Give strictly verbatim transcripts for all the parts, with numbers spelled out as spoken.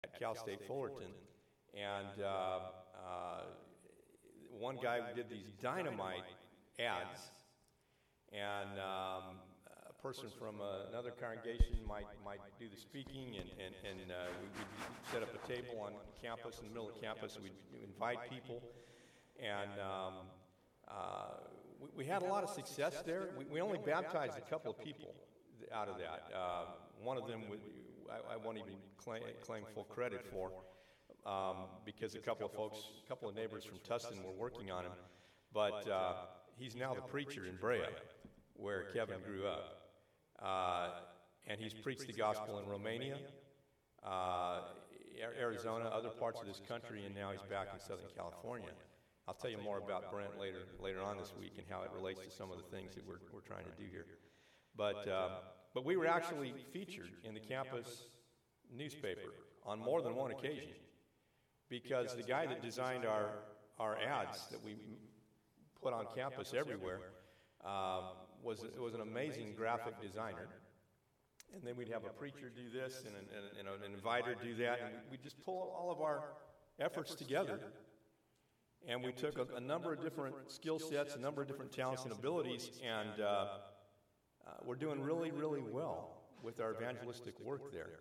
at Cal State Fullerton, and uh, uh, one guy did these dynamite ads, and um, a person from uh, another congregation might might do the speaking, and, and, and uh, we would set up a table on campus, in the middle of campus, we'd invite people, and um, uh, we, we had a lot of success there. We, we only baptized a couple of people out of that. Uh, one of them, would, I, I won't even claim, claim full credit for, um, because a couple of folks, a couple of neighbors from Tustin were working on him, but uh, he's now the preacher in Brea, where Kevin grew up. Uh, and he's preached the gospel in Romania, uh, Arizona, other parts of this country, and now he's back in Southern California. I'll tell you more about Brent later later on this week and how it relates to some of the things that we're we're trying to do here. But uh, but we were actually featured in the campus newspaper on more than one occasion, because the guy that designed our our ads that we put on campus everywhere uh, was was an amazing graphic designer. And then we'd have a preacher do this and an, and, and an inviter do that, and we'd just pull all of our efforts together. And we took a, a number of different skill sets, a number of different talents and abilities, and uh, uh, we're doing really, really well with our evangelistic work there.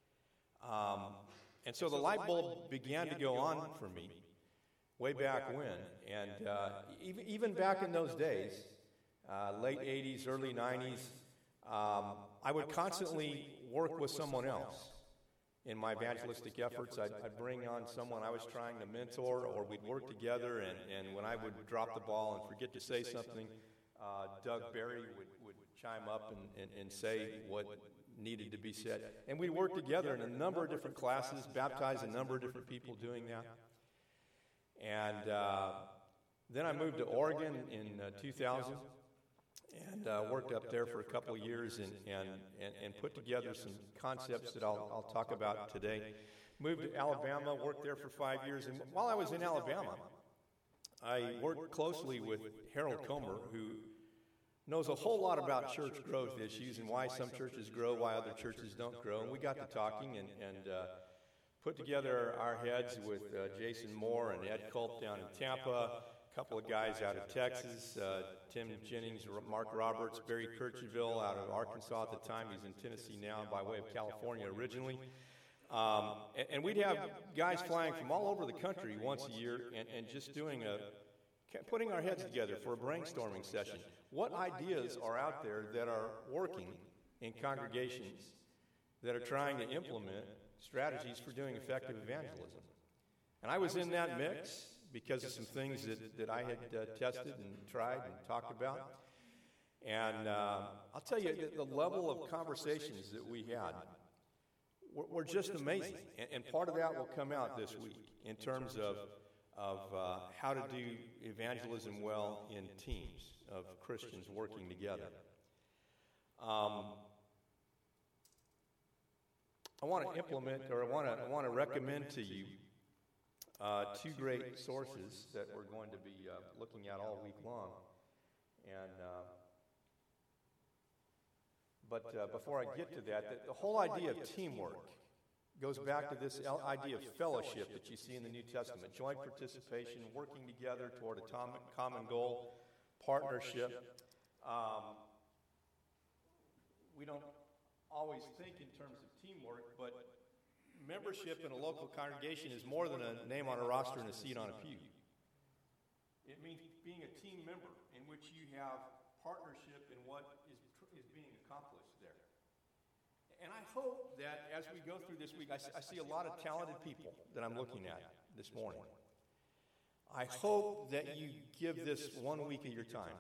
Um, and so the light bulb began to go on for me way back when. And uh, even, even back in those days, uh, late eighties, early nineties, um, I would constantly work with someone else. In my evangelistic efforts, I'd, I'd bring on someone I was trying to mentor, or we'd work together, and, and when I would drop the ball and forget to say something, uh, Doug Berry would, would chime up and, and, and say what needed to be said. And we'd work together in a number of different classes, baptize a number of different people doing that. And uh, then I moved to Oregon in uh, two thousand, and uh, worked up there for a couple of years and, and, and, and put together some concepts that I'll, I'll talk about today. Moved to Alabama, worked there for five years, and while I was in Alabama, I worked closely with Harold Comer, who knows a whole lot about church growth issues and why some churches grow, why other churches don't grow. And we got to talking and, and uh, put together our heads with uh, Jason Moore and Ed Culp down in Tampa, a couple of guys out of Texas, uh, Tim Jennings, Mark Roberts, Barry Kircheville out of Arkansas at the time. He's in Tennessee now by way of California originally. Um, and, and we'd have guys flying from all over the country once a year and, and just doing a, putting our heads together for a brainstorming session. What ideas are out there that are working in congregations that are trying to implement strategies for doing effective evangelism? And I was in that mix because of some things that, that I had uh, tested and tried and talked about. And uh, I'll tell you, the, the level of conversations that we had were, were just amazing. And, and part of that will come out this week in terms of, of uh, how to do evangelism well in teams of Christians working together. Um, I want to implement, or I want to I want to recommend to you Uh, two great sources that we're going to be uh, looking at all week long. And uh, but uh, before I get to that, the, the whole idea of teamwork goes back to this idea of fellowship that you see in the New Testament: joint participation, working together toward a tom- common goal, partnership. Um, we don't always think in terms of teamwork, but membership in a local congregation is more than a name on a roster and a seat on a pew. It means being a team member in which you have partnership in what is, is being accomplished there. And I hope that as we go through this week, I, I see a lot of talented people that I'm looking at this morning. I hope that you give this one week of your time.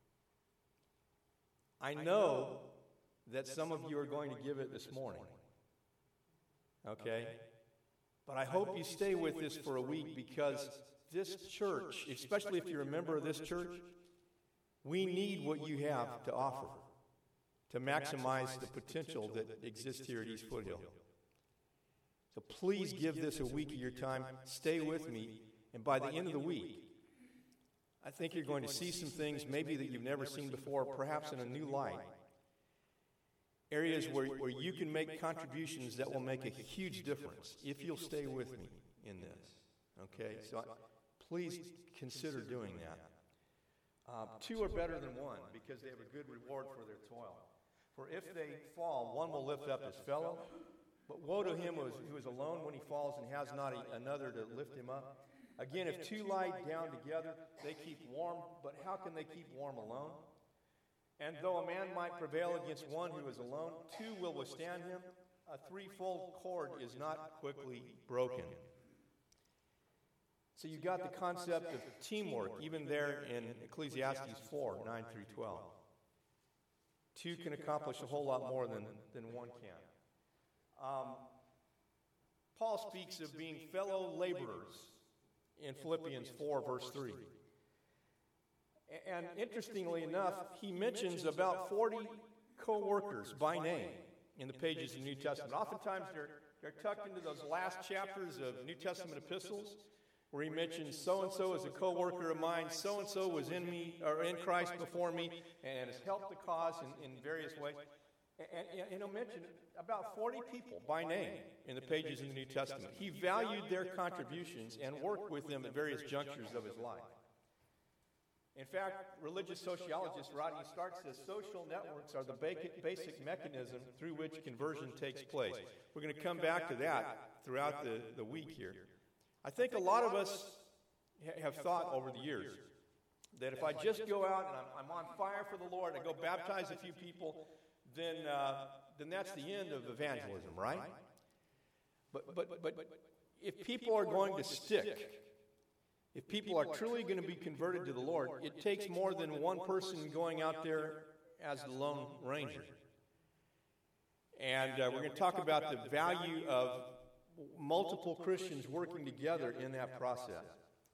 I know that some of you are going to give it this morning. Okay? But I hope you stay with this for a week, because this church, especially if you're a member of this church, we need what you have to offer to maximize the potential that exists here at East Foothill. So please give this a week of your time. Stay with me. And by the end of the week, I think you're going to see some things maybe that you've never seen before, perhaps in a new light. areas where, where you can make contributions that will make a huge difference if you'll stay with me in this. Okay? So I, please consider doing that. Uh, two are better than one because they have a good reward for their toil. For if they fall, one will lift up his fellow. But woe to him who is, who is alone when he falls and has not a, another to lift him up. Again, if two lie down together, they keep warm. But how can they keep warm alone? And though a man might prevail against one who is alone, two will withstand him. A threefold cord is not quickly broken. So you got the concept of teamwork, even there in Ecclesiastes four, nine through twelve. Two can accomplish a whole lot more than, than one can. Um, Paul speaks of being fellow laborers in Philippians four, verse three. And interestingly enough, he mentions about forty co-workers by name in the pages of the New Testament. Oftentimes they're, they're tucked into those last chapters of New Testament epistles where he mentions so-and-so is a co-worker of mine, so-and-so was in me or in Christ before me and has helped the cause in, in various ways. And, and, and he'll mention about forty people by name in the pages of the New Testament. He valued their contributions and worked with them at various junctures of his life. In fact, religious sociologist Rodney Stark says social networks are the basic mechanism through which conversion takes place. We're going to come back to that throughout the, the week here. I think a lot of us ha- have thought over the years that if I just go out and I'm, I'm on fire for the Lord, I go baptize a few people, then uh, then that's the end of evangelism, right? But but but if people are going to stick, if people are truly going to be converted to the Lord, it takes more than one person going out there as the Lone Ranger. And uh, we're going to talk about the value of multiple Christians working together in that process.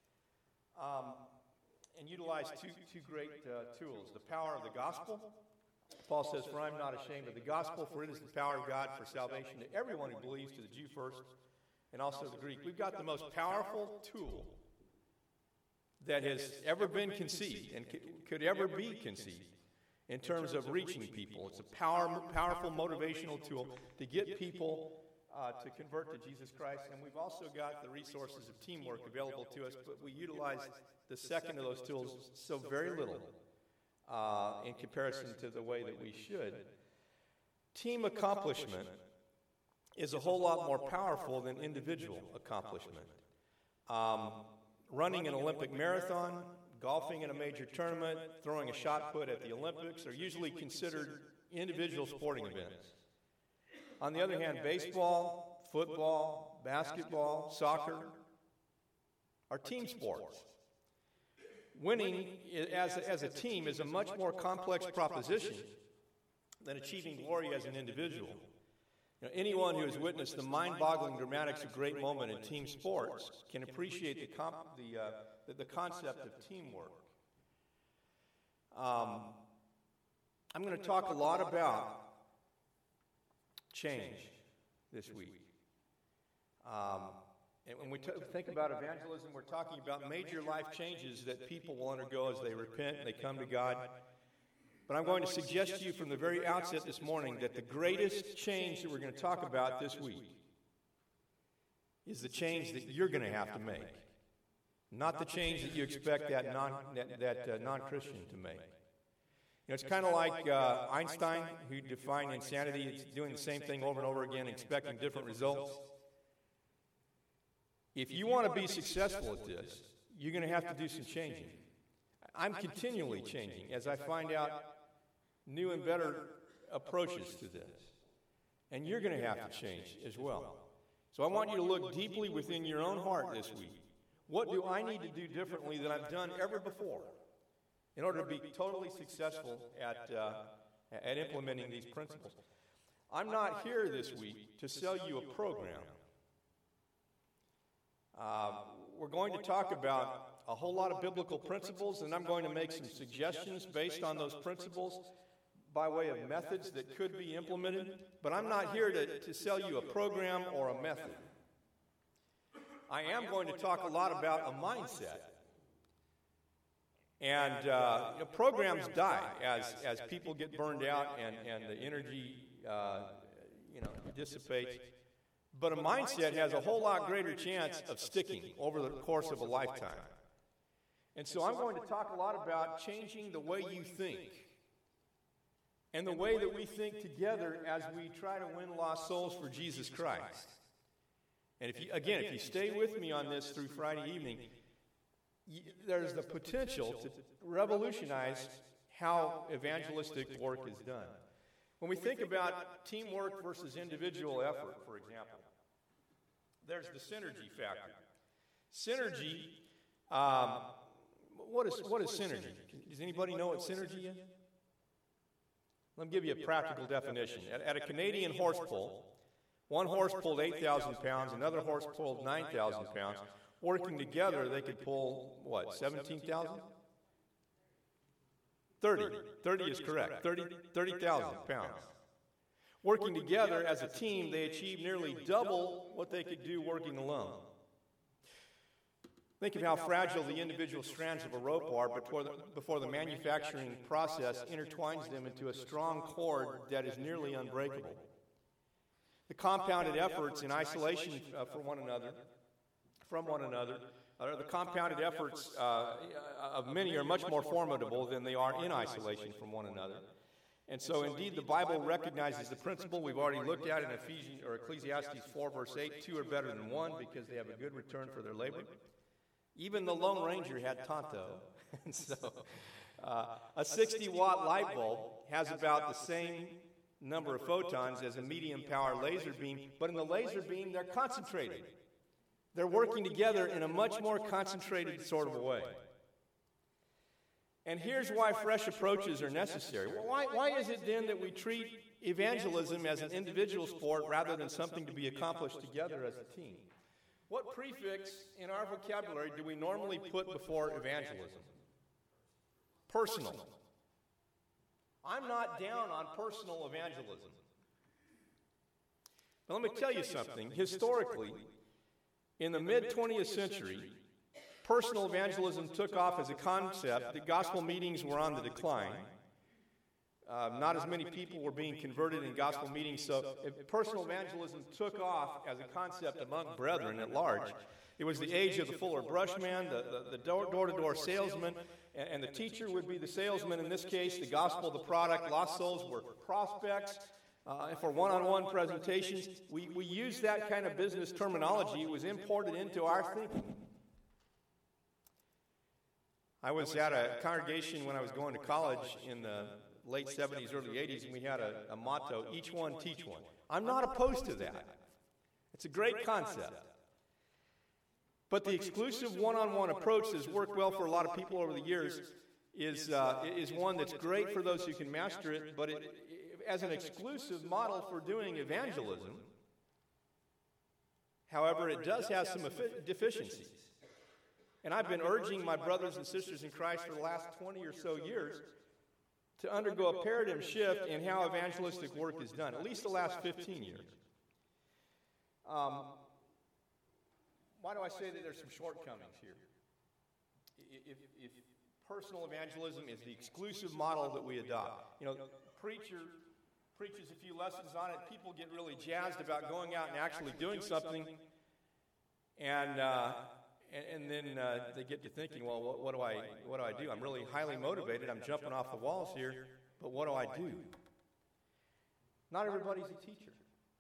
Um, and utilize two, two great uh, tools. The power of the gospel. Paul says, for I am not ashamed of the gospel, for it is the power of God for salvation to everyone who believes, to the Jew first, and also the Greek. We've got the most powerful tool that has ever been conceived and could ever be conceived in terms of reaching people. It's a power, powerful motivational tool to get people uh, to convert to Jesus Christ. And we've also got the resources of teamwork available to us, but we utilize the second of those tools so very little uh, in comparison to the way that we should. Team accomplishment is a whole lot more powerful than individual accomplishment. Um, Running an Olympic marathon, golfing in a major tournament, throwing a shot put at the Olympics are usually considered individual sporting events. On the other hand, baseball, football, basketball, soccer are team sports. Winning as a, as a team is a much more complex proposition than achieving glory as an individual. You know, anyone who has witnessed the mind-boggling dramatics of great moment in team sports can appreciate the, comp, the, uh, the, the concept of teamwork. Um, I'm going to talk a lot about change this week. Um, and when we t- think about evangelism, we're talking about major life changes that people will undergo as they repent and they come to God. But I'm going to suggest to you from the very outset this morning that the greatest change that we're going to talk about this week is the change that you're going to have to make, not the change that you expect that, non, that, that uh, non-Christian to make. You know, it's kind of like uh, Einstein, who defined insanity as doing the same thing over and over again, expecting different results. If you want to be successful at this, you're going to have to do some changing. I'm continually changing as I find out new and better approaches to this. And you're going to have to change as well. So I want you to look deeply within your own heart this week. What do I need to do differently than I've done ever before in order to be totally successful at, uh, at implementing these principles? I'm not here this week to sell you a program. Uh, we're going to talk about a whole lot of biblical principles, and I'm going to make some suggestions based on those principles by way of methods that could be implemented. But I'm not here to, to sell you a program or a method. I am going to talk a lot about a mindset. And uh, you know, programs die as, as people get burned out and, and the energy uh, you know, dissipates. But a mindset has a whole lot greater chance of sticking over the course of a lifetime. And so I'm going to talk a lot about changing the way you think and the way that we think together as we try to win lost souls for Jesus Christ. And if you, again, if you stay with me on this through Friday evening, you, there's the potential to revolutionize how evangelistic work is done. When we think about teamwork versus individual effort, for example, there's the synergy factor. Synergy, um, what is what is synergy? Does anybody know what synergy is? Let me give you a practical definition. At, at a Canadian horse pull, one horse pulled eight thousand pounds, another horse pulled nine thousand pounds. Working together, they could pull, what, seventeen thousand? thirty. thirty is correct. thirty thousand pounds. Working together as a team, they achieved nearly double what they could do working alone. Think of how fragile the individual strands of a rope are before the, before the manufacturing process intertwines them into a strong cord that is nearly unbreakable. The compounded efforts in isolation uh, for one another, from one another, uh, the compounded efforts uh, of many are much more formidable than they are in isolation from one another. And so, indeed, the Bible recognizes the principle we've already looked at in Ephesians or Ecclesiastes four, verse eight. Two are better than one because they have a good return for their labor. Even the Lone Ranger had Tonto. And so, uh, a sixty watt light bulb has about the same number of photons as a medium power laser beam, but in the laser beam, they're concentrated. They're working together in a much more concentrated sort of a way. And here's why fresh approaches are necessary. Well, why, why is it then that we treat evangelism as an individual sport rather than something to be accomplished together as a team? What prefix in our vocabulary do we normally put before evangelism? Personal. I'm not down on personal evangelism. But let me tell you something. Historically, in the mid-twentieth century, personal evangelism took off as a concept. The gospel meetings were on the decline. Uh, not as many people were being converted in gospel meetings, so personal evangelism took off as a concept among brethren at large. It was the age of the Fuller Brushman, the, the, the door-to-door salesman, and, and the teacher would be the salesman. In this case, the gospel, the product, lost souls were prospects. Uh, and for one-on-one presentations, we, we used that kind of business terminology. It was imported into our thinking. I was at a congregation when I was going to college in the late seventies, early eighties, and we had a, a motto, each one, teach one. I'm not opposed to that. It's a great concept. But the exclusive one-on-one approach that's worked well for a lot of people over the years is, uh, is one that's great for those who can master it, but it, as an exclusive model for doing evangelism, however, it does have some deficiencies. And I've been urging my brothers and sisters in Christ for the last twenty or so years to undergo a paradigm shift in how evangelistic work is done, at least the last fifteen years. Um, why do I say that there's some shortcomings here? If, if personal evangelism is the exclusive model that we adopt, you know, preacher preaches a few lessons on it, people get really jazzed about going out and actually doing something, and uh, And, and then uh, they get to thinking, well, what, what do I what do I do? I'm really highly motivated. I'm jumping off the walls here, but what do I do? Not everybody's a teacher.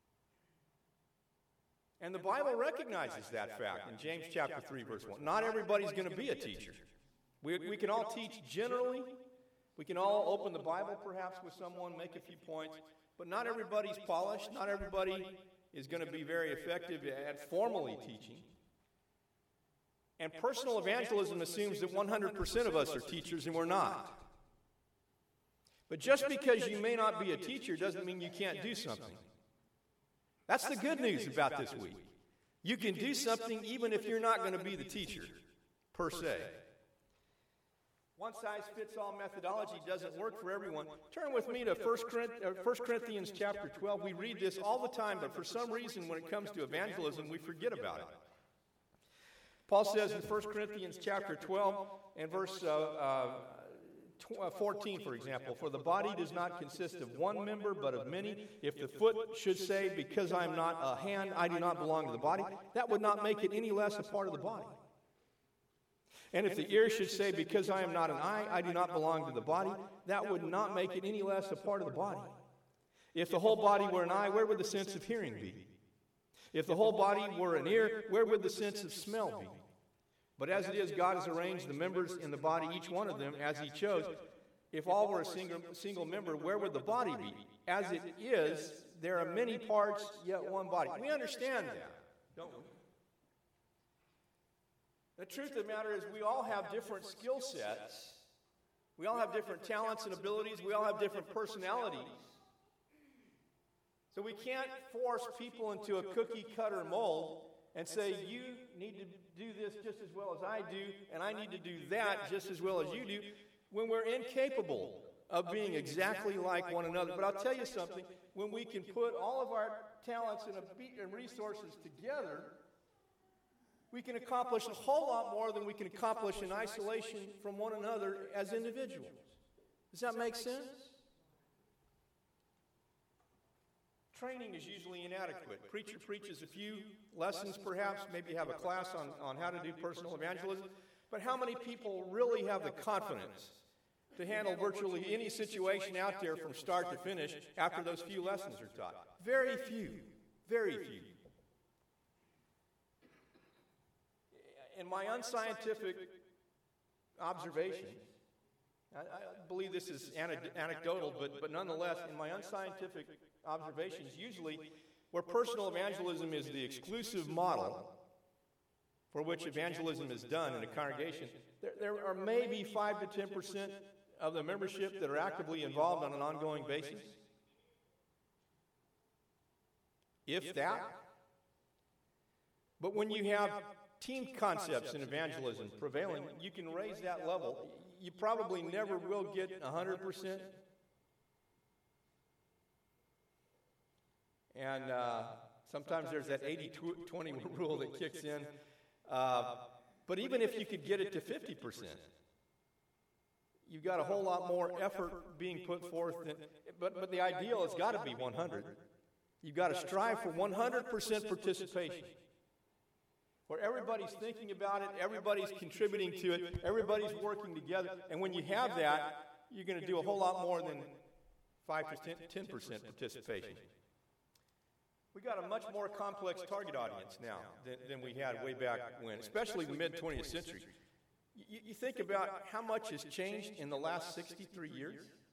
And the Bible recognizes that fact in James chapter three, verse one. Not everybody's going to be a teacher. We, we can all teach generally. We can all open the Bible perhaps with someone, make a few points, but not everybody's polished. Not everybody is going to be very effective at formally teaching. And personal evangelism assumes that one hundred percent of us are teachers, and we're not. But just because you may not be a teacher doesn't mean you can't do something. That's the good news about this week. You can do something even if you're not going to be the teacher, per se. One-size-fits-all methodology doesn't work for everyone. Turn with me to First Corinthians chapter twelve. We read this all the time, but for some reason when it comes to evangelism, we forget about it. Paul says in First Corinthians chapter twelve and verse uh, uh, fourteen, for example, for the body does not consist of one member, but of many. If the foot should say, because I am not a hand, I do not belong to the body, that would not make it any less a part of the body. And if the ear should say, because I am not an eye, I do not belong to the body, that would not make it any less a part of the body. If the whole body were an eye, where would the sense of hearing be? If the whole body were an ear, where would the sense of smell be? But as it is, God has arranged the members in the body, each one of them, as He chose. If all were a single, single member, where would the body be? As it is, there are many parts, yet one body. We understand that, don't we? The truth of the matter is we all have different skill sets. We all have different talents and abilities. We all have different personalities. So we can't force people into a cookie-cutter mold and say, you need to do this just as well as I do, and I need to do that just as well as you do, when we're incapable of being exactly like one another. But I'll tell you something, when we can put all of our talents and resources together, we can accomplish a whole lot more than we can accomplish in isolation from one another as individuals. Does that make sense? Training is usually inadequate. Preacher preaches a few lessons, perhaps, maybe have a class on, on how to do personal evangelism. But how many people really have the confidence to handle virtually any situation out there from start to finish after those few lessons are taught? Very few. Very few. In my unscientific observation, I, I believe this is anecdotal, but, but nonetheless, in my unscientific observations, usually where personal evangelism is the exclusive model for which evangelism is done in a congregation, there, there are maybe five to ten percent of the membership that are actively involved on an ongoing basis. If that. But when you have team concepts in evangelism prevailing, you can raise that level. You probably never will get one hundred percent. And uh, sometimes there's that eighty twenty rule that kicks in. Uh, but even if you could get it to fifty percent, you've got a whole lot more effort being put forth. Than, but, but the ideal has got to be one hundred. You've got to strive for one hundred percent participation, where everybody's thinking about it, everybody's contributing to it, everybody's working together. And when you have that, you're going to do a whole lot more than five to ten percent participation. We got a much more complex target audience now than, than we had way back when, especially the mid-twentieth century. You, you think about how much has changed in the last sixty-three years?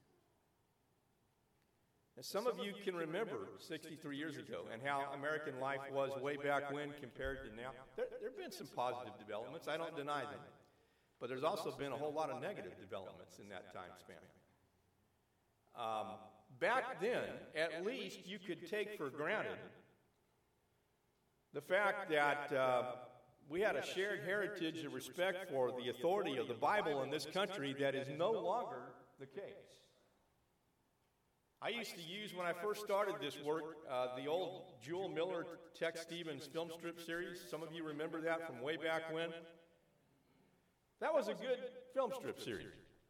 And some of you can remember sixty-three years ago and how American life was way back when compared to now. There, there have been some positive developments. I don't deny them. But there's also been a whole lot of negative developments in that time span. Um, back then, at least you could take for granted the fact that uh, we had a shared heritage of respect for the authority of the Bible in this country that is no longer the case. I used to use, when I first started this work, uh, the old Jewel Miller Tex Stevens film strip series. Some of you remember that from way back when. That was a good film strip series.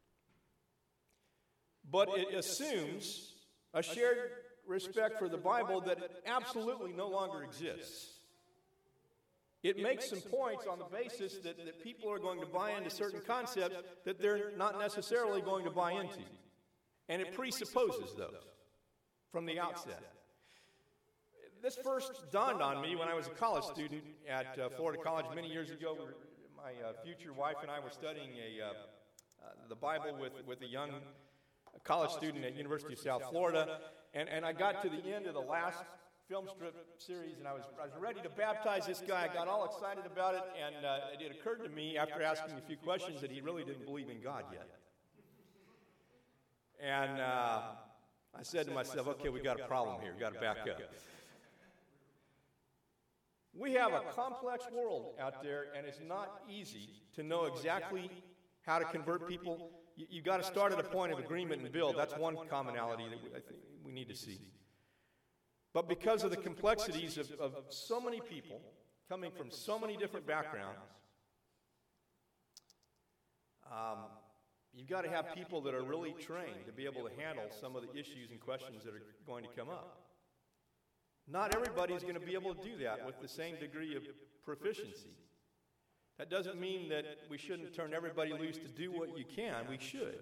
But it assumes a shared respect for the Bible that absolutely no longer exists. It makes some points on the basis that, that people are going to buy into certain concepts that they're not necessarily going to buy into. And it presupposes those from the outset. This first dawned on me when I was a college student at uh, Florida College many years ago. My uh, future wife and I were studying a, uh, uh, the Bible with, with a young college student at University of South Florida. And, and I got to the end of the last film strip series, and I was, I was ready to baptize this guy. I got all excited about it, and uh, it occurred to me after asking a few questions that he really didn't believe in God yet. And uh, I said to myself, okay, we got a problem here. We got to back up. We have a complex world out there, and it's not easy to know exactly how to convert people. You, you've got to start at a point of agreement and build. That's one commonality that we, I think we need to see. But because of the complexities of, of so many people coming from so many different backgrounds, um, you've got to have people that are really trained to be able to handle some of the issues and questions that are going to come up. Not everybody is going to be able to do that with the same degree of proficiency. That doesn't mean that we shouldn't turn everybody loose to do what you can. We should.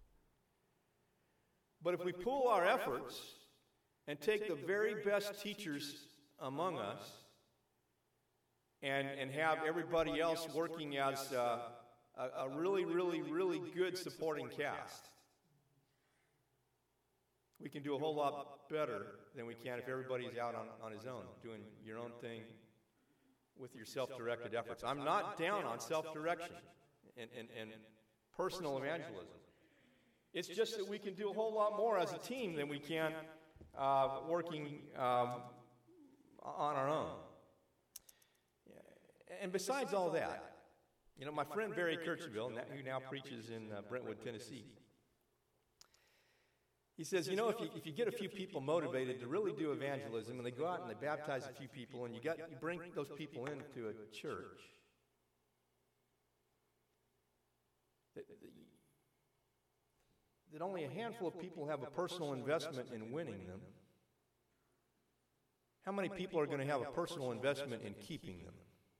But if we pool our efforts and take the very best teachers among us and, and have everybody else working as uh, a, a really, really, really good supporting cast, we can do a whole lot better than we can if everybody's out on, on his own, doing your own thing with your self-directed efforts. I'm not down on self-direction and, and, and personal evangelism. It's just that we can do a whole lot more as a team than we can uh, working um, on our own. And besides all that, you know, my friend Barry Kirchville, who now preaches in uh, Brentwood, Tennessee, he says, you know, if you, if you get a few people motivated to really do evangelism, and they go out and they baptize a few people, and you, got, you bring those people into a church, that, that only a handful of people have a personal investment in winning them, how many people are going to have a personal investment in keeping them?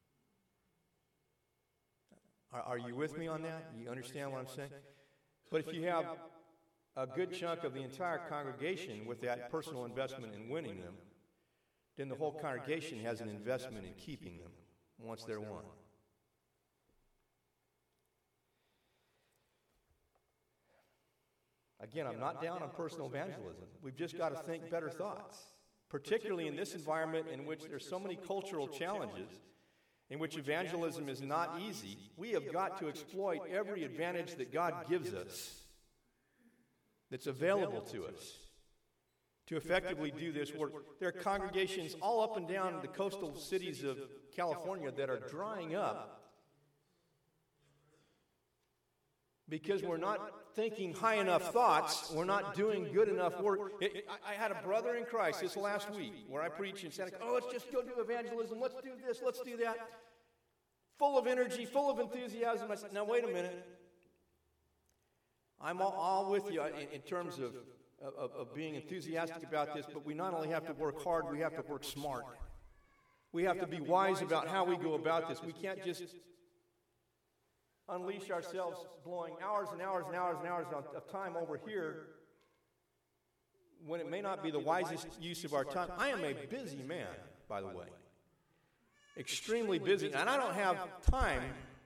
Are, are you with me on that? You understand what I'm saying? But if you have a good chunk of the entire congregation with that personal investment in winning them, then the whole congregation has an investment in keeping them once they're won. Again, I'm not down on personal evangelism. We've just got to think better thoughts, particularly in this environment in which there's so many cultural challenges, in which evangelism is not easy. We have got to exploit every advantage that God gives us that's available to us to effectively do this work. There are congregations all up and down the coastal cities of California that are drying up because we're not thinking high enough thoughts, we're not doing good enough work. It, it, I had a brother in Christ this last week where I preached in Santa Clara. Oh, let's just go do evangelism, let's do this, let's do that. Full of energy, full of enthusiasm. I said, now wait a minute. I'm all, all with you in, in terms of, of, of being enthusiastic about this, but we not only have to work hard, we have to work smart. We have to be wise about how we go about this. We can't just unleash ourselves blowing hours and hours and hours and hours of time over here when it may not be the wisest use of our time. I am a busy man, by the way. Extremely busy. And I don't have time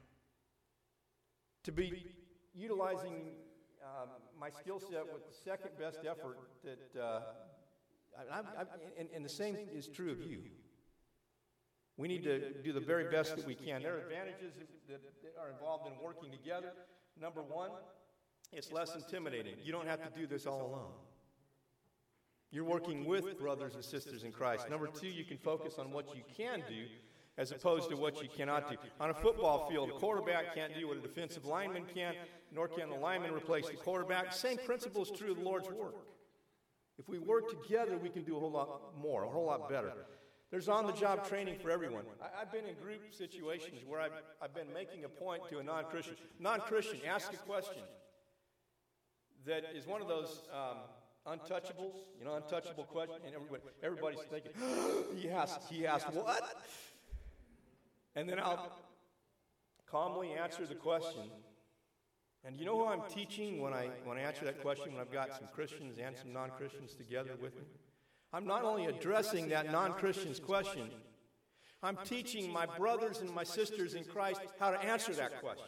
to be utilizing uh, my skill set with the second best effort that, uh, I, I, I, and, and the same is true of you. We need to do the very best that we can. There are advantages that, that are involved in working together. Number one, it's less intimidating. You don't have to do this all alone. You're working with brothers and sisters in Christ. Number two, you can focus on what you can do as opposed to what you cannot do. On a football field, a quarterback can't do what a defensive lineman can, nor can the lineman replace the quarterback. Same principle is true of the Lord's work. If we work together, we can do a whole lot more, a whole lot better. There's on-the-job training for everyone. I, I've been in group situations where I've, I've been making a point to a non-Christian. Non-Christian, ask a question that is one of those um, untouchables, you know, untouchable question, and everybody, everybody's thinking, he asked, he asked what? And then I'll calmly answer the question. And you know who I'm teaching when I when I answer that question, when I've got some Christians and some non-Christians together with me? I'm not only addressing that non-Christian's question, I'm teaching my brothers and my sisters in Christ how to answer that question.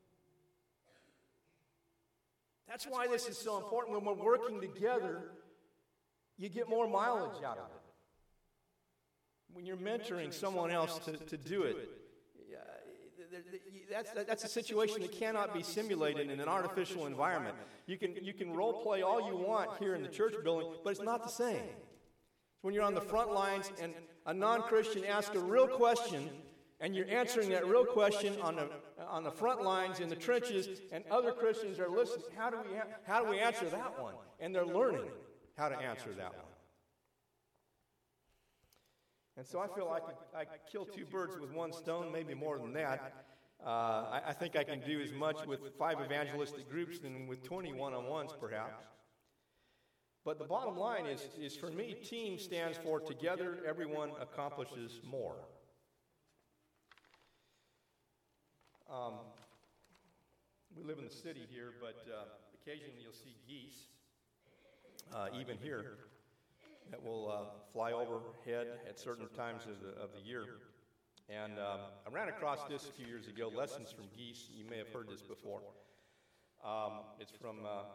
That's why this is so important. When we're working together, you get more mileage out of it. When you're mentoring someone else to, to do it, that's, that's a situation that cannot be simulated in an artificial environment. You can, you can role play all you want here in the church building, but it's not the same. When you're on the front lines and a non-Christian asks a real question, and you're answering that real question on the, on the front lines in the trenches, and other Christians are listening, how do we, how do we answer that one? And they're learning how to answer that one. And so I feel like I could kill two birds with one stone, maybe more than that. Uh, I, I think I can do as much with five evangelistic groups than with twenty one-on-ones, perhaps. But the bottom line is, is for me, team stands for together, everyone accomplishes more. Um, we live in the city here, but uh, occasionally you'll see geese, uh, even here, that will uh, fly overhead at certain times of the, of the year. And um, I ran across this a few years ago, Lessons from Geese. You may have heard this before. Um, it's from uh,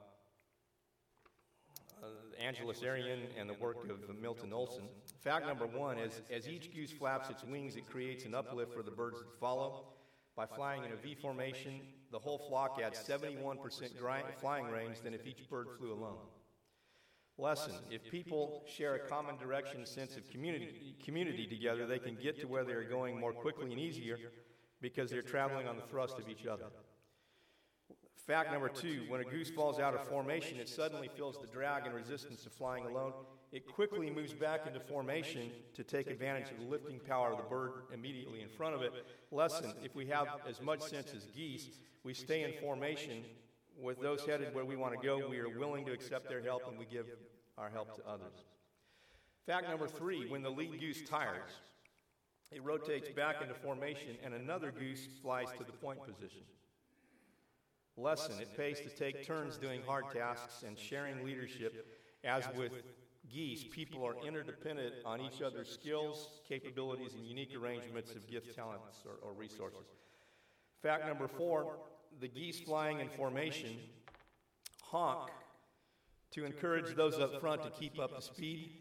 uh, Angelus Arian and the work of Milton Olson. Fact number one is, as each goose flaps its wings, it creates an uplift for the birds that follow. By flying in a V formation, the whole flock adds seventy-one percent gri- flying range than if each bird flew alone. Lesson: if people share a common direction, sense of community, community together, they can get to where they are going more quickly and easier because they're traveling on the thrust of each other. Fact number two, when a goose falls out of formation, it suddenly feels the drag and resistance of flying alone. It quickly moves back into formation to take advantage of the lifting power of the bird immediately in front of it. Lesson: if we have as much sense as geese, we stay in formation. With those headed where we want to go, we are willing to accept their help, and we give our help to others. Fact number three, when the lead goose tires, it rotates back into formation, and another goose flies to the point position. Lesson: it pays to take turns doing hard tasks and sharing leadership. As with geese, people are interdependent on each other's skills, capabilities, and unique arrangements of gifts, talents, or, or resources. Fact number four, the geese flying in formation honk to encourage those up front to keep up the speed.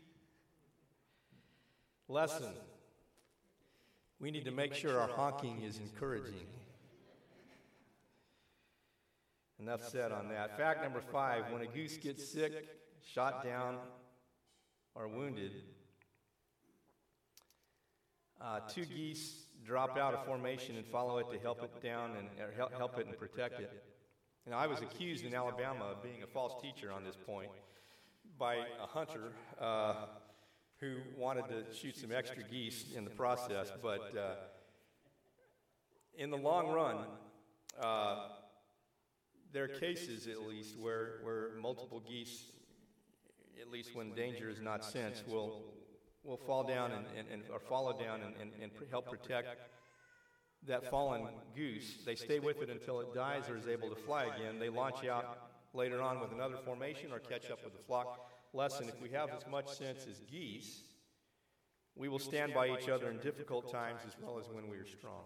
Lesson: we need to make sure our honking is encouraging. Enough said on that. Fact number five, when a goose gets sick, shot down, or wounded, uh, two geese drop out of formation and follow it to help it down and or help, help it and protect it. And I was accused in Alabama of being a false teacher on this point by a hunter uh, who wanted to shoot some extra geese in the process. But uh, in the long run, uh, there are cases, at least, where, where multiple geese, at least when danger is not sensed, will will fall down and, and, and or follow down and, and, and help protect that fallen goose. They stay with it until it dies or is able to fly again. They launch out later on with another formation or catch up with the flock. Lesson: if we have as much sense as geese, we will stand by each other in difficult times as well as when we are strong.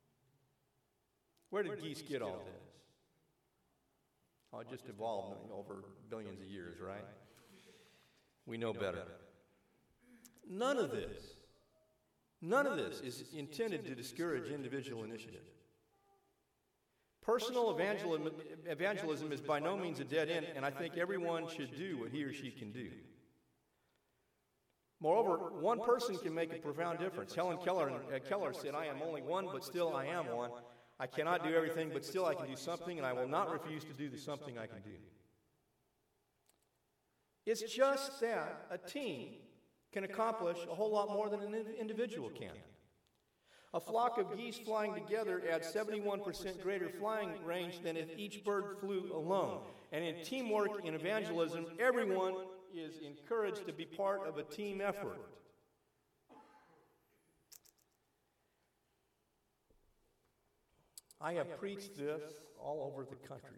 Where did geese get all this? Oh, it just evolved over billions of years, right? We know better. None of this, none of this is intended to discourage individual initiative. Personal evangelism, evangelism is by no means a dead end, and I think everyone should do what he or she can do. Moreover, one person can make a profound difference. Helen Keller, uh, Keller said, "I am only one, but still I am one. I cannot do everything, but still I can do something, and I will not refuse to do the something I can do." It's just that a team can accomplish a whole lot more than an individual can. A flock of geese flying together adds seventy-one percent greater flying range than if each bird flew alone. And in teamwork, in evangelism, everyone is encouraged to be part of a team effort. I have preached this all over the country.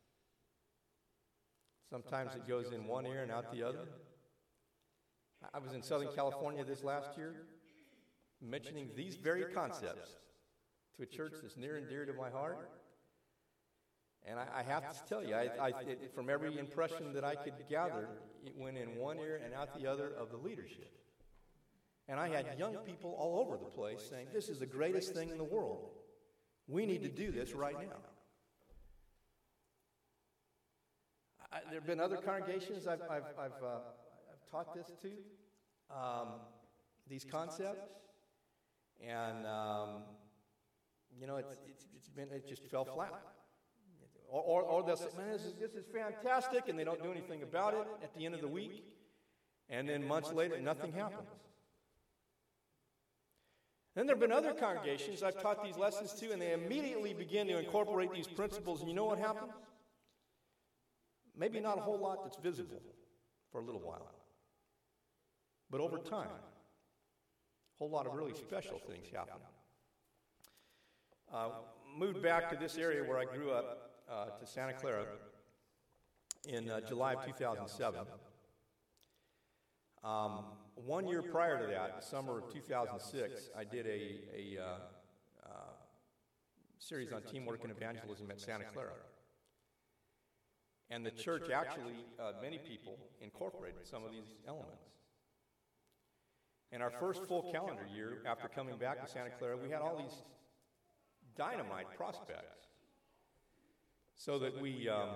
Sometimes it goes in one ear and out the other. I was in Southern California this last year, mentioning these very concepts to a church that's near and dear to my heart. And I, I have to tell you, I, I, it, from every impression that I could gather, it went in one ear and out the other of the leadership. And I had young people all over the place saying, "This is the greatest thing in the world. We need to do this right now." I, there have been other congregations I've, I've, I've, uh, I've taught this to, um, these concepts, and um, you know, it's, it's, it's been it just fell flat. Or, or, or they'll say, "Man, this is, this is fantastic," and they don't do anything about it at the end of the week, and then months later, nothing happens. Then there have been other congregations I've taught these lessons to, and they immediately begin to incorporate these principles, and you know what happens? Maybe not a whole lot that's visible for a little while. But over time, a whole lot of really special things happen. Uh, moved back to this area where I grew up, uh, to Santa Clara, in uh, July of two thousand seven. Um, one year prior to that, the summer of two thousand six, I did a, a uh, uh, series on teamwork and evangelism at Santa Clara. And the church actually, uh, many people, incorporated some of these elements. In our first full calendar year, after coming back to Santa Clara, we had all these dynamite prospects. So that we... Um,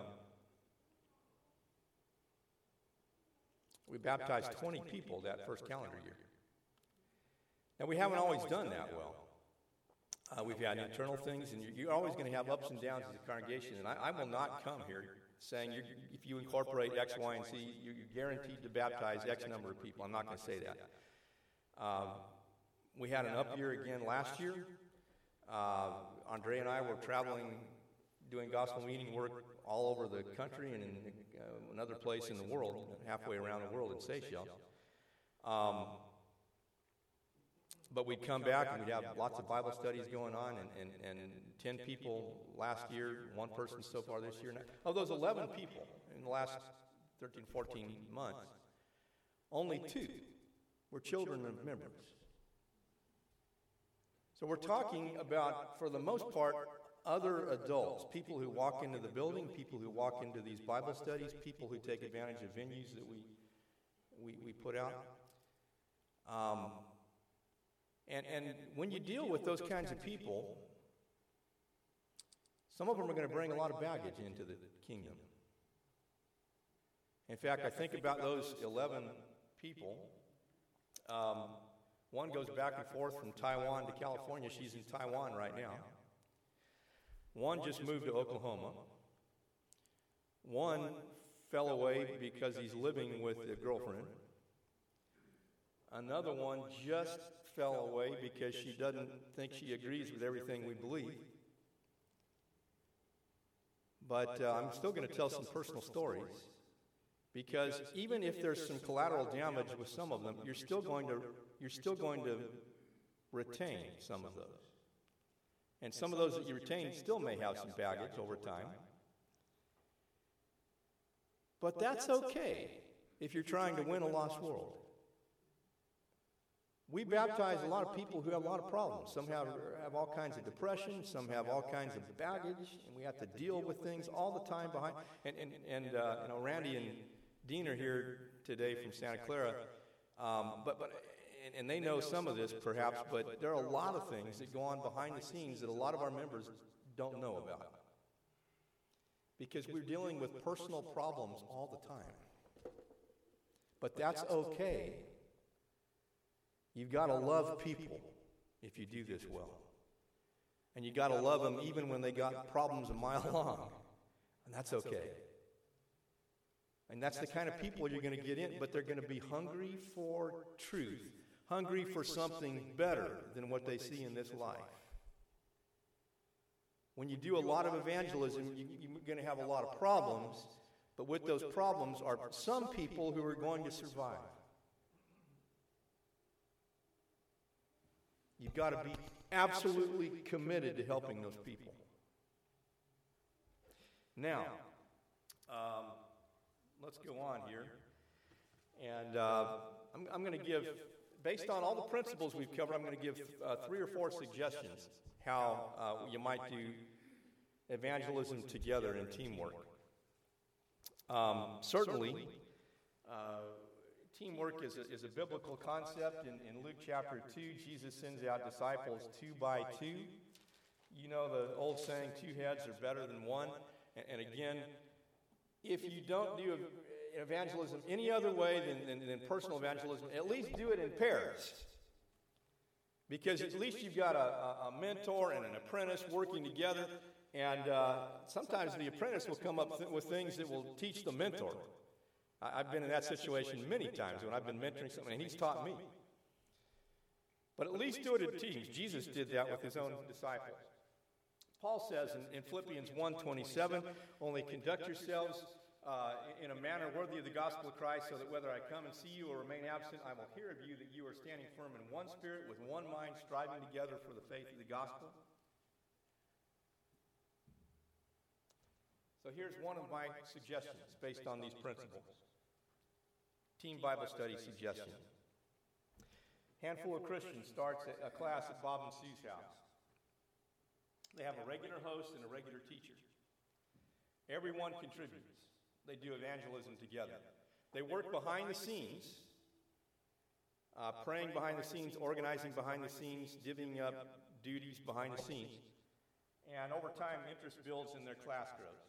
We baptized twenty people that first calendar year. Now, we haven't always done that well. Uh, we've had internal things, and you're, you're always going to have ups and downs as a congregation. And I, I will not come here saying you're, if you incorporate X, Y, and Z, you're guaranteed to baptize X number of people. I'm not going to say that. Um, we had an up year again last year. Uh, Andre and I were traveling, doing gospel meeting work all over the country and in uh, another place in the world, halfway around the world in Seychelles. Um, but we'd come back and we'd have lots of Bible studies going on, and, and, and ten people last year, one person so far this year. Of those eleven people in the last thirteen, fourteen months, only two were children of members. So we're talking about, for the most part, other adults, people who walk into the building, people who walk into these Bible studies, people who take advantage of venues that we we, we put out. Um, and, and when you deal with those kinds of people, some of them are going to bring a lot of baggage into the kingdom. In fact, I think about those eleven people. Um, one goes back and forth from Taiwan to California. She's in Taiwan right now. One just moved to Oklahoma. One fell away because he's living with a girlfriend. Another one just fell away because she doesn't think she agrees with everything we believe. But uh, I'm still going to tell some personal stories, because even if there's some collateral damage with some of them, you're still going to you're still going to retain some of those. And some of those that you retain still may have some baggage over time. But that's okay if you're trying to win a lost world. We baptize a lot of people who have a lot of problems. Some have, have all kinds of depression. Some have all kinds of baggage. And we have to deal with things all the time behind. And, and, and uh, you know, Randy and Dean are here today from Santa Clara. Um, but, but, and, and they know some of this, perhaps, but there are a lot of things that go on behind the scenes that a lot of our members don't know about. Because we're dealing with personal problems all the time. But that's okay. You've got to love people if you do this well. And you've got to love them even when they got problems a mile long. And that's okay. And that's the kind of people you're going to get in, but they're going to be hungry for truth, hungry for something better than what they see in this life. When you do a lot of evangelism, you, you're going to have a lot of problems, but with those problems are some people who are going to survive. You've got to be absolutely committed to helping those people. Now, um, let's go on here. And uh, I'm, I'm going to give, based on all the principles we've covered, I'm going to give uh, three or four suggestions how uh, you might do evangelism together in teamwork. Um, certainly, uh, teamwork is a, is a biblical concept. In, in Luke chapter two, Jesus sends out disciples two by two. You know the old saying, two heads are better than one. And, and again, if you don't do evangelism any other way than, than, than personal evangelism, at least do it in pairs. Because at least you've got a, a mentor and an apprentice working together, and uh, sometimes the apprentice will come up th- with things that will teach the mentor. I- I've been in that situation many times when I've been mentoring someone, and he's taught me. But at least do it in teams. Jesus did that with his own disciples. Paul says in, in Philippians one twenty-seven, only conduct yourselves uh, in a manner worthy of the gospel of Christ, so that whether I come and see you or remain absent, I will hear of you that you are standing firm in one spirit, with one mind, striving together for the faith of the gospel. So here's one of my suggestions based on these principles. Team Bible study suggestion. Handful of Christians starts a class at Bob and Sue's house. They have a regular host and a regular teacher. Everyone contributes. They do evangelism together. They work behind the scenes, uh, praying behind the scenes, organizing behind the scenes, divvying up duties behind the scenes. And over time, interest builds and their class grows.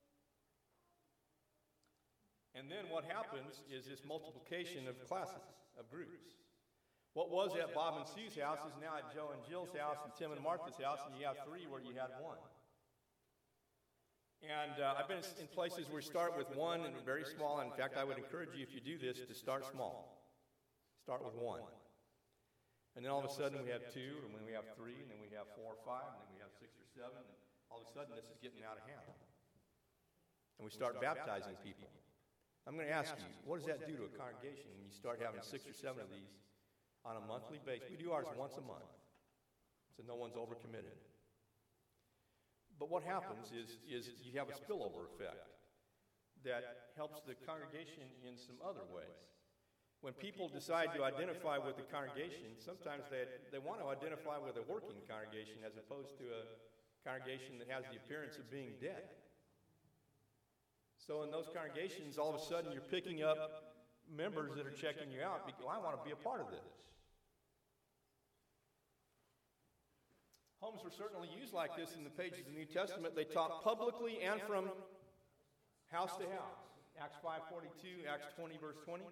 And then what happens is this multiplication of classes, of groups. What was at Bob and Sue's house is now at Joe and Jill's house and Tim and Martha's house, and you have three where you had one. And uh, I've been in places where you start with one and very small. In fact, I would encourage you, if you do this, to start small. Start with one. And then all of a sudden we have two, and then we have three, and then we have four or five, and then we have six or seven, and all of a sudden this is getting out of hand. And we start baptizing people. I'm going to ask you, what does that do to a congregation when you start having six or seven of these on a monthly basis? We do ours once a month, so no one's overcommitted. But what happens is, is you have a spillover effect that helps the congregation in some other ways. When people decide to identify with the congregation, sometimes they, they want to identify with a working congregation as opposed to a congregation that has the appearance of being dead. So in those congregations, all of a sudden you're picking up members that are checking you out because, well, I want to be a part of this. Homes were certainly used like this in the pages of the New Testament. They taught publicly and from house to house. Acts five forty-two, Acts twenty, verse twenty.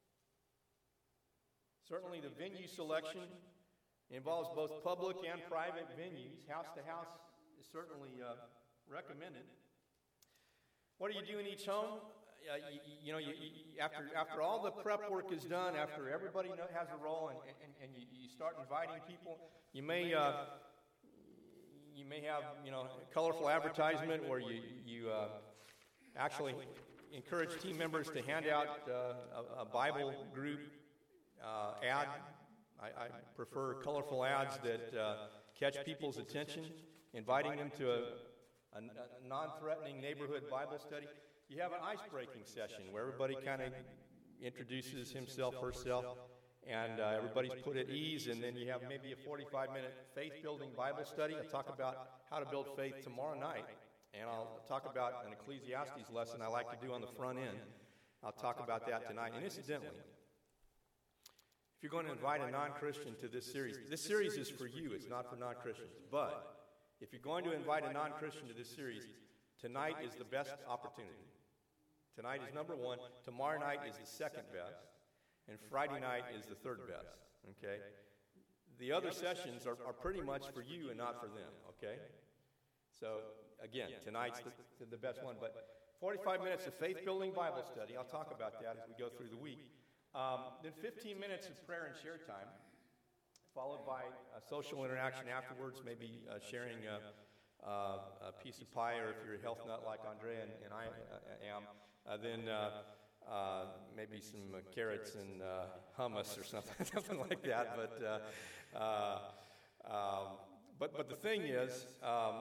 Certainly the venue selection involves both public and private venues. House to house is certainly uh, recommended. What do you do in each home? Uh, you, you know, you, you, after after all the prep work is done, after everybody know, has a role, and, and, and you, you start inviting people, you may uh, you may have you know colorful advertisement where you you uh, actually encourage team members to hand out uh, a, a Bible group uh, ad. I, I prefer colorful ads that uh, catch people's attention, inviting them to a A, a non-threatening neighborhood Bible study. You have an ice-breaking session where everybody kind of introduces himself, herself, and uh, everybody's put at ease, and then you have maybe a forty-five minute faith-building Bible study. I'll talk about how to build faith tomorrow night, and I'll talk about an Ecclesiastes lesson I like to do on the front end. I'll talk about that tonight. And incidentally, if you're going to invite a non-Christian to this series, this series is for you. It's not for non-Christians. But if you're going to invite a non-Christian to this series, tonight is the best opportunity. Tonight is number one. Tomorrow night is the second best. And Friday night is the third best. Okay? The other sessions are, are pretty much for you and not for them. Okay? So, again, tonight's the, the best one. But forty-five minutes of faith-building Bible study. I'll talk about that as we go through the week. Um, then fifteen minutes of prayer and share time, followed by a social interaction afterwards, maybe uh, sharing a, uh, a piece of pie, or if you're a health nut like Andrea and, and I uh, am, uh, then uh, uh, maybe some uh, carrots and uh, hummus or something, something like that. But, uh, uh, um, but but the thing is, um,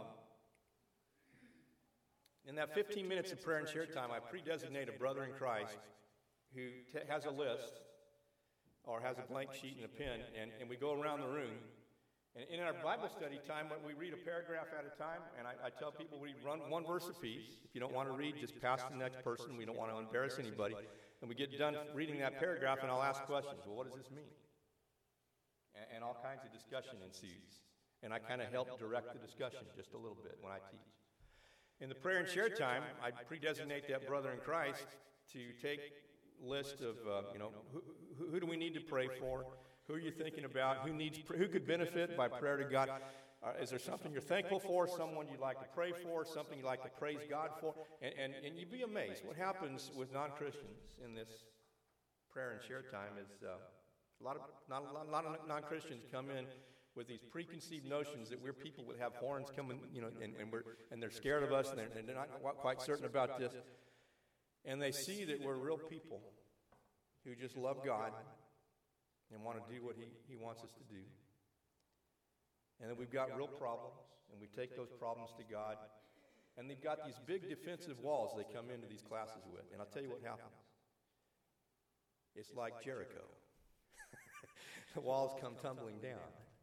in that fifteen minutes of prayer and share time, I pre-designate a brother in Christ who t- has a list or has a blank sheet and a pen, and, and we go around the room. And in our Bible study time, we read a paragraph at a time, and I, I tell people we run one verse apiece. If you don't want to read, just pass to the next person. We don't want to embarrass anybody. And we get done reading that paragraph, and I'll ask questions. Well, what does this mean? And, and all kinds of discussion ensues. And I kind of help direct the discussion just a little bit when I teach. In the prayer and share time, I pre-designate that brother in Christ to take list of, uh, you know, who, who, who do we need to pray for? Who are you thinking about? Who needs? Who could benefit by prayer to God? Uh, is there something you're thankful for? Someone you'd like to pray for? Something you'd like to praise God for? And, and, and you'd be amazed what happens with non-Christians in this prayer and share time is uh, A lot of, not, a lot, a lot of non-Christians come in with these preconceived notions that we're people that have horns coming, you know, and, and, we're, and they're scared of us, and they're, and they're not quite certain about this. And they see that we're real people who just love God and want to do what he, he wants us to do. And then we've got real problems, and we take those problems to God. And they've got these big defensive walls they come into these classes with. And I'll tell you what happens. It's like Jericho. The walls come tumbling down.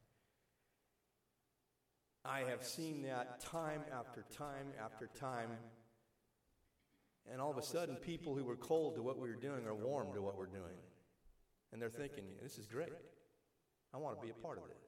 I have seen that time after time after time. And all of a sudden, people who were cold to what we were doing are warm to what we're doing. And they're thinking, this is great. I want to be a part of this.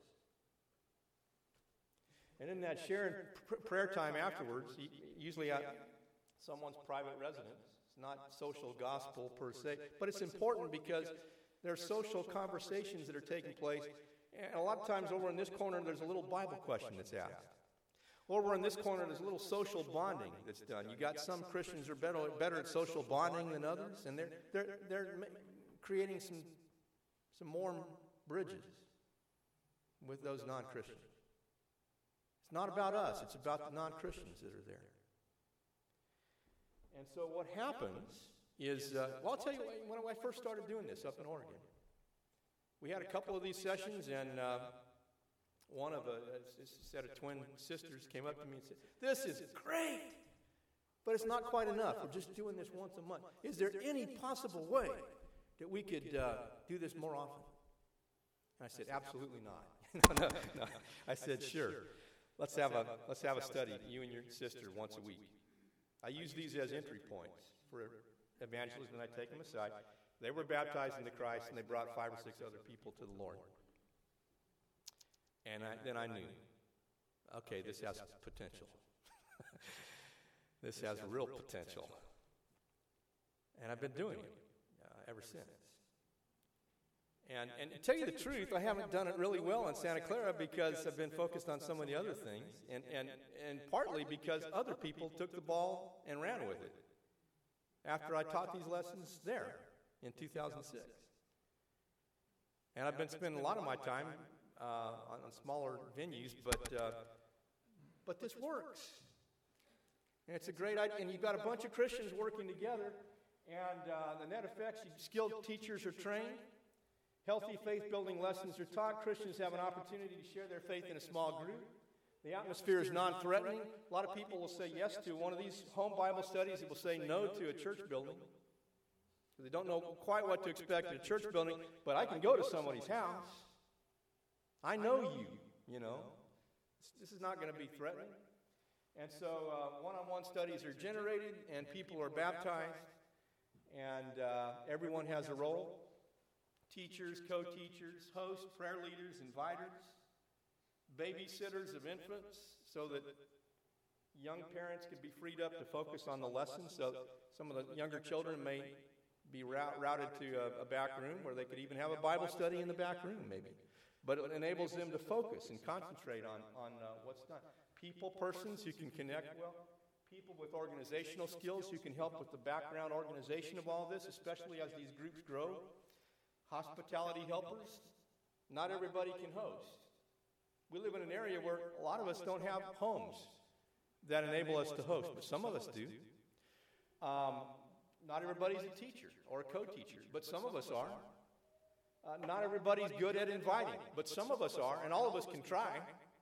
And in that sharing pr- prayer time afterwards, usually at someone's private residence, it's not social gospel per se, but it's important because there are social conversations that are taking place. And a lot of times over in this corner, there's a little Bible question that's asked. Over in this corner, there's a little social bonding that's done. You got some Christians who are better, better at social bonding than others, and they're, they're, they're creating some, some warm bridges with those non-Christians. It's not about us. It's about the non-Christians that are there. And so what happens is, uh, well, I'll tell you, when I first started doing this up in Oregon, we had a couple of these sessions, and uh, one of a, a set of twin sisters came up to me and said, this is great, but it's not quite enough. We're just doing this once a month. Is there any possible way that we could uh, do this more often? And I said, absolutely not. no, no, no. I said, sure. Let's have a let's have a study, you and your sister, once a week. I use these as entry points for evangelists when I take them aside. They were baptized into Christ, and they brought five or six other people to the Lord. And I, then I knew, okay, this has potential. This has real potential. And I've been doing it uh, ever since. And, and to tell you the truth, I haven't done it really well in Santa Clara because I've been focused on some of the other things, and, and, and partly because other people took the ball and ran with it after I taught these lessons there in two thousand six. And I've been spending a lot of my time uh, on, on smaller venues, but, uh, but this works. And it's a great idea, and you've got a bunch of Christians working together, and uh, the net effects, skilled teachers are trained. Healthy faith-building lessons are taught. Christians have an opportunity to share their faith in a small group. The atmosphere is non-threatening. A lot of people will say yes to one of these home Bible studies. They will say no to a church building. They don't know quite what to expect at a church building, but I can go to somebody's house. I know you, you know. This is not going to be threatening. And so uh, one-on-one studies are generated, and people are baptized, and uh, everyone has a role. Teachers, co-teachers, hosts, prayer leaders, inviters, babysitters of infants, so that young parents could be freed up to focus on the lessons. So some of the younger children may be routed to a, a back room where they could even have a Bible study in the back room, maybe. But it enables them to focus and concentrate on, on uh, what's done. People, persons who can connect well, people with organizational skills who can help with the background organization of all this, especially as these groups grow. Hospitality helpers. Not everybody can host. We live in an area where a lot of us don't have homes that enable us to host, but some of us do. Um, not everybody's a teacher or a co-teacher, but some of us are. Uh, not everybody's good at inviting, but some of us are, and all of us can try.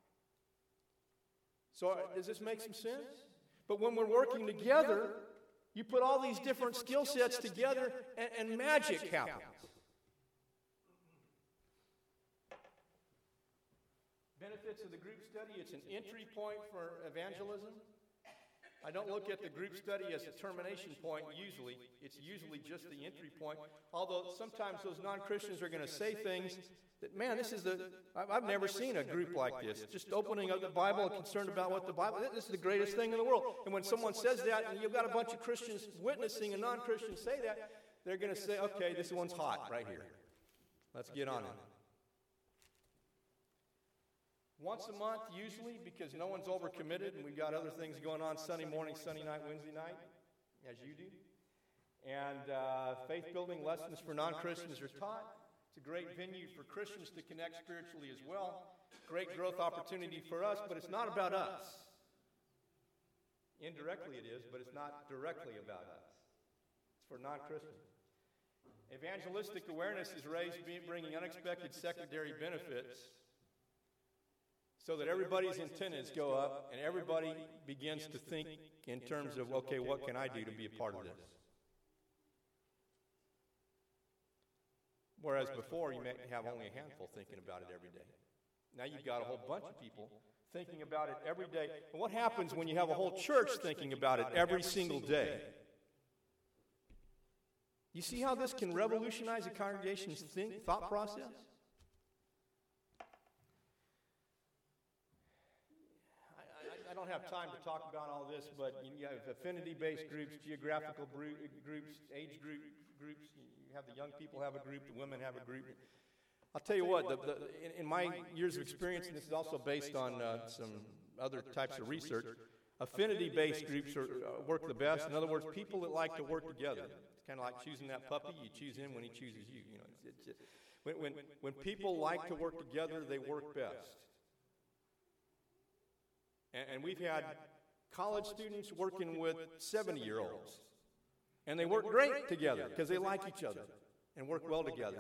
So uh, does this make some sense? But when we're working together, you put all these different skill sets together, and, and magic happens. Benefits of the group study, it's an entry point for evangelism. I don't look at the group study as a termination point usually. It's usually just the entry point. Although sometimes those non-Christians are going to say things that, man, this is the, I've never seen a group like this. Just opening up the Bible and concerned about what the Bible, this is the greatest thing in the world. And when someone says that and you've got a bunch of Christians witnessing a non-Christian say that, they're going to say, okay, this one's hot right here. Let's get on it. Once a month, usually, because no one's overcommitted, and we've got other things going on Sunday morning, Sunday night, Wednesday night, as you do. And uh, faith-building lessons for non-Christians are taught. It's a great venue for Christians to connect spiritually as well. Great growth opportunity for us, but it's not about us. Indirectly it is, but it's not directly about us. It's for non-Christians. Evangelistic awareness is raised, bringing unexpected secondary benefits so that everybody's antennas go up and everybody begins to think in terms of, okay, what can I do to be a part of this? Whereas before, you may have only a handful thinking about it every day. Now you've got a whole bunch of people thinking about it every day. And what happens when you have a whole church thinking about it every single day? You see how this can revolutionize a congregation's think, thought process? I, I, I don't have time to talk about all this, but you have affinity-based groups, geographical bru- groups, age group groups. You have the young people have a group, the women have a group. I'll tell you what, the, the, in, in my years of experience, and this is also based on uh, some other types of research, affinity-based groups are, uh, work the best. In other words, people that like to work together. It's kind of like choosing that puppy. You choose him when he chooses you. You know, it's, it's, it, when, when, when people like to work together, they work best. And, and we've had college students working with seventy-year-olds. And they work great together because they like each other and work well together.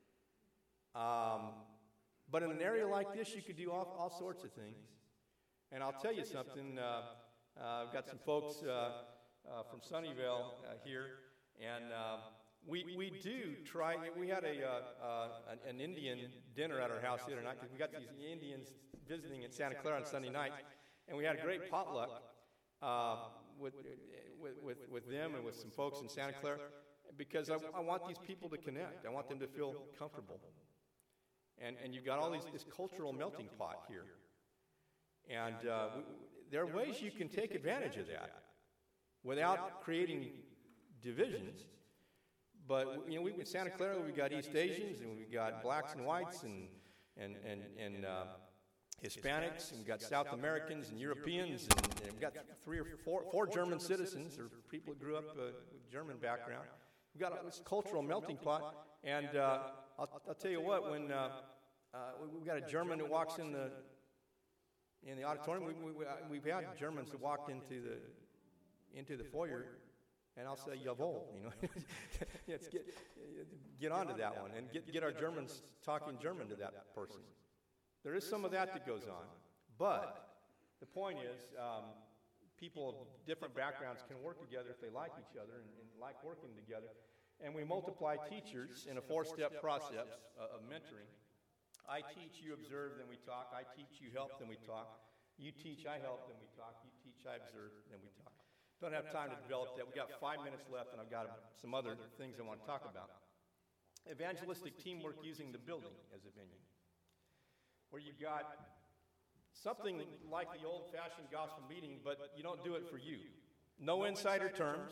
Um, but in an area like this, you could do all, all sorts of things. And I'll tell you something. Uh, uh, I've got some folks uh, uh, from Sunnyvale uh, here, and uh, we we do try. We had a uh, uh, an, an Indian dinner at our house the other night because we got these Indians visiting in Santa Clara on Sunday night, and we had a great potluck uh, with, with with with them and with some folks in Santa Clara because I, I want these people to connect. I want them to feel comfortable. And and you've got all these this cultural melting pot here. And uh, we, there are ways you can take advantage of that without creating divisions. But you know, we in Santa Clara we got East Asians and we got blacks and whites and and and and uh, Hispanics and we got South Americans and Europeans and, and we got three or four four German citizens or people who grew up uh, with German background. We got this cultural melting pot, and uh, I'll, I'll tell you what, when uh, uh, we've got a German that walks in the in the auditorium, we, we, we've had Germans that walk into the into the foyer, and I'll say "Jawohl," you know, Let's get get onto that one and get get our Germans talking German to that person. There is some of that that goes on, but the point is, um, people of different backgrounds can work together if they like each other and, and like working together. And we multiply teachers in a four-step process uh, of mentoring. I teach, you observe, then we talk. I teach, you help, then we talk. You teach, I help, then we talk. You teach, I observe, then we talk. Don't have time to develop that. We've got five minutes left, and I've got some other things I want to talk about. Evangelistic teamwork using the building as a venue, where you've got something like the old-fashioned gospel meeting, but you don't do it for you. No insider terms.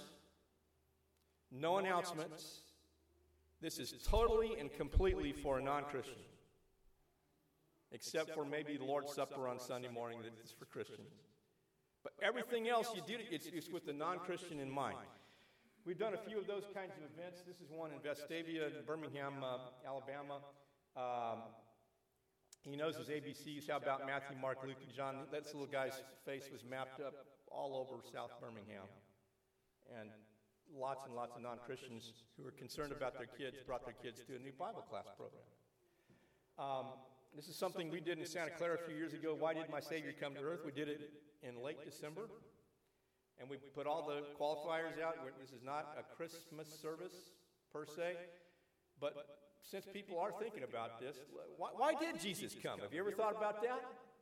No announcements. This is totally and completely for a non-Christian. Except for maybe the Lord's Supper on Sunday morning that is for Christians. But everything else you do, it's, it's with the non-Christian in mind. We've done a few of those kinds of events. This is one in Vestavia, Birmingham, uh, Alabama. Um, he knows his A B Cs. How about Matthew, Mark, Luke, and John? That little guy's face was mapped up all over South Birmingham. And lots and lots of non-Christians who were concerned about their kids brought their kids to a new Bible class program. Um, this is something we did in Santa Clara a few years ago. Why did my Savior come to earth? We did it in late December. And we put all the qualifiers out. This is not a Christmas service per se. But since people are thinking about this, why, why did Jesus come? Have you ever thought about that?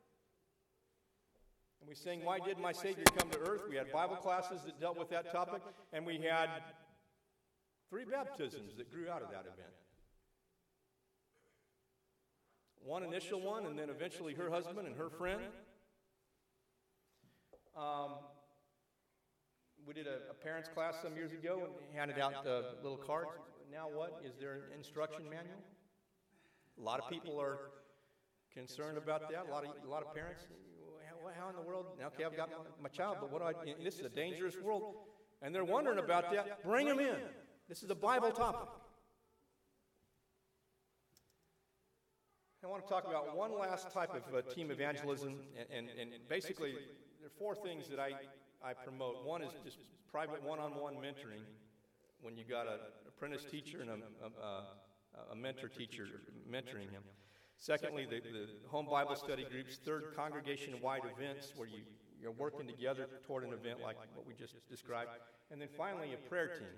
And we sang, "Why did my Savior come to earth?" We had Bible classes that dealt with that topic, and we had three baptisms that grew out of that event. One initial one, and then eventually her husband and her friend. Um, we did a, a parents' class some years ago and handed out the little cards. Now what? Is there an instruction manual? A lot of people are concerned about that. A lot of a lot of parents. How in the world? Okay, I've got my, my child, but what do I? This is a dangerous world, and they're wondering about that. Bring them in. This is a Bible topic. I want to talk about one last type of uh, team evangelism, and, and, and basically there are four things that I, I promote. One is just private one-on-one mentoring, when you got an apprentice teacher and a, a, a mentor teacher mentoring him. Secondly, the, the home Bible study groups. Third, congregation-wide events where you, you're working together toward an event like what we just described. And then finally, a prayer team.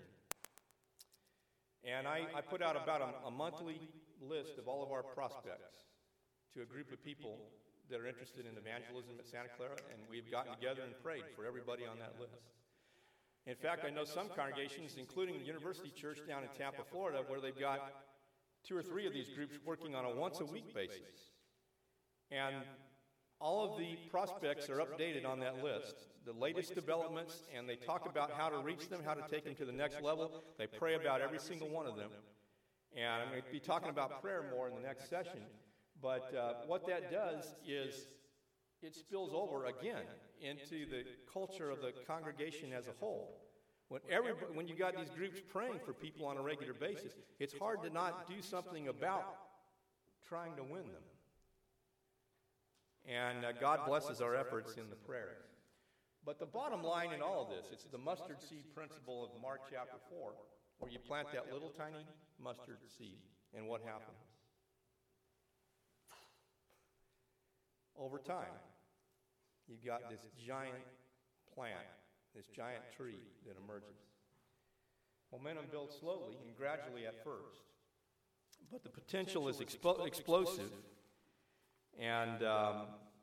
And I, I put out about a, a monthly list of all of our prospects to a group of people that are interested in evangelism at Santa Clara, and we've gotten together and prayed for everybody on that list. In fact, I know some congregations, including the University Church down in Tampa, Florida, where they've got two or three of these groups working on a once-a-week basis. And all of the prospects are updated on that list, the latest developments, and they talk about how to reach them, how to take them to the next level. They pray about every single one of them. And I'm going to be talking about prayer more in the next session. But uh, what that does is it spills over again into the culture of the congregation as a whole. When, everybody, when you got these groups praying for people on a regular basis, it's hard to not do something about trying to win them. And uh, God blesses our efforts in the prayers. But the bottom line in all of this, it's the mustard seed principle of Mark chapter four, where you plant that little tiny mustard seed, and what happens? Over time, you've got this giant plant, this giant tree that emerges. Momentum builds slowly and gradually at first, but the potential is expo- explosive, and um,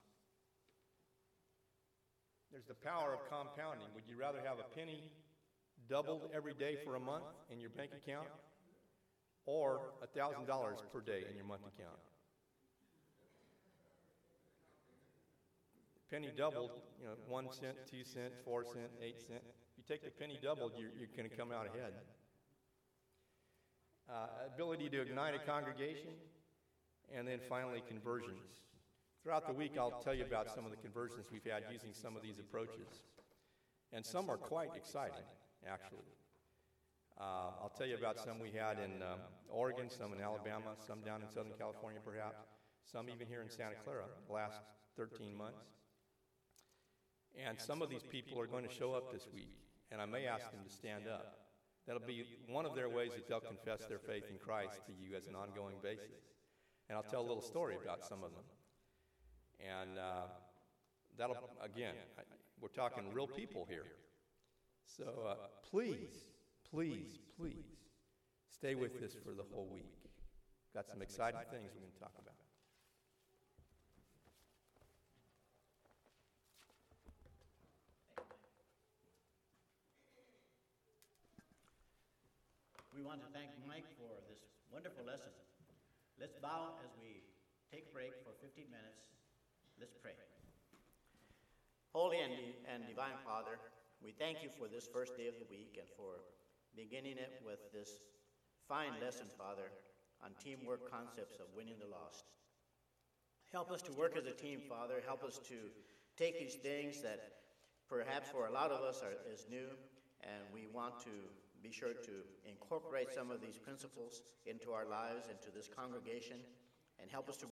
there's the power of compounding. Would you rather have a penny doubled every day for a month in your bank account, or one thousand dollars per day in your month account? Penny doubled, you know, one cent, two cent, four cent, eight cent. If you take the penny doubled, you're, you're going to come out ahead. Uh, ability to ignite a congregation, and then finally conversions. Throughout the week, I'll tell you about some of the conversions we've had using some of these approaches. And some are quite exciting, actually. Uh, I'll tell you about some we had in um, Oregon, some in Alabama, some down in Southern California perhaps, some even here in Santa Clara the last thirteen months. And some of these people are going to show up this week, and I may ask them to stand up. That'll be one of their ways that they'll confess their faith in Christ to you as an ongoing basis. And I'll tell a little story about some of them. And uh, that'll, again, I, we're talking real people here. So uh, please, please, please stay with us for the whole week. Got some exciting things we're going to talk about. We want to thank Mike for this wonderful lesson. Let's bow as we take a break for fifteen minutes. Let's pray. Holy and, and Divine Father, we thank you for this first day of the week and for beginning it with this fine lesson, Father, on teamwork concepts of winning the lost. Help us to work as a team, Father. Help us to take these things that perhaps for a lot of us are, is new, and we want to be sure to incorporate some of these principles into our lives, into this congregation, and help us to